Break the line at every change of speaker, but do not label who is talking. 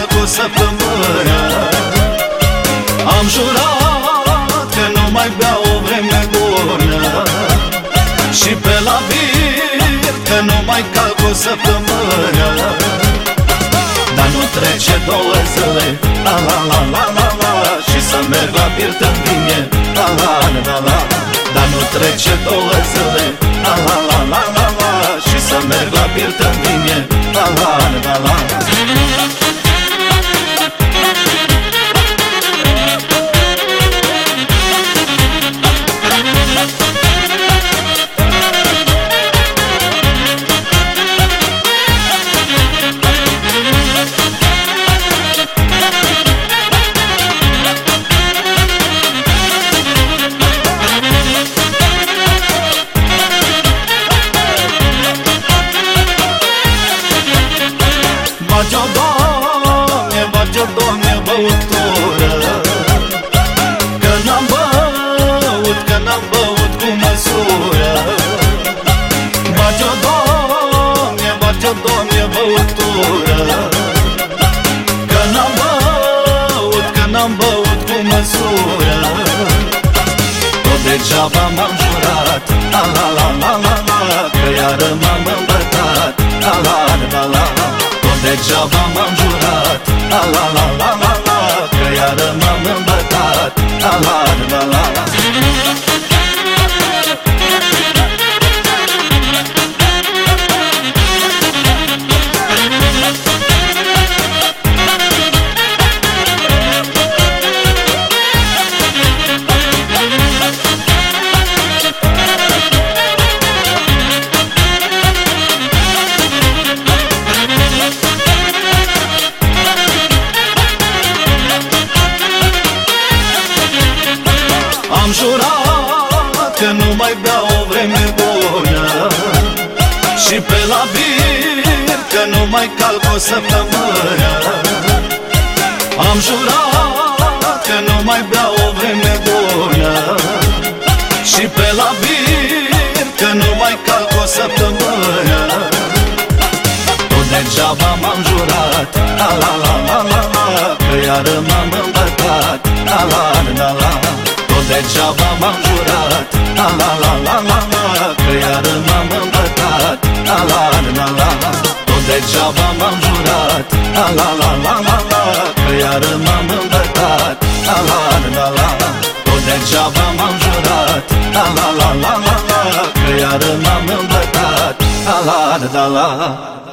calc o săptămână. Am jurat că nu mai beau o vreme bună, și pe la bir că nu mai calc o săptămână. Dar nu trece 2 zile, la la la la la la, și să merg la bir te-mi vine, la la la la. Dar nu trece 2 zile, la la la la la la, și să merg la bir te-mi vine, la la la la. Bage-o, Doamne, băutură, că n-am băut cu măsură. Bage-o, Doamne, băutură, că n-am băut cu măsură. Tot degeaba m-am jurat, la la la la la la, că iară m-am îmbătat, la la la la la. Degeaba m-am jurat, la la la la la la, că iară m-am îmbătat, la la la la la. Am jurat că nu mai beau o vreme bună, și pe la bir că nu mai calc o săptămână. Am jurat că nu mai beau o vreme bună, și pe la bir că nu mai calc o săptămână. Tot degeaba m-am jurat, la la la la la la, că iară m-am îmbătat, la la la la. Degeaba m-am jurat, la la la la la la, că iară m-am îmbătat, la la la la la. Tot degeaba m-am jurat, la la la la la la, că iară m-am îmbătat, la la la la la. Tot degeaba m-am jurat, la la la la la la, că iară m-am îmbătat, la la la la.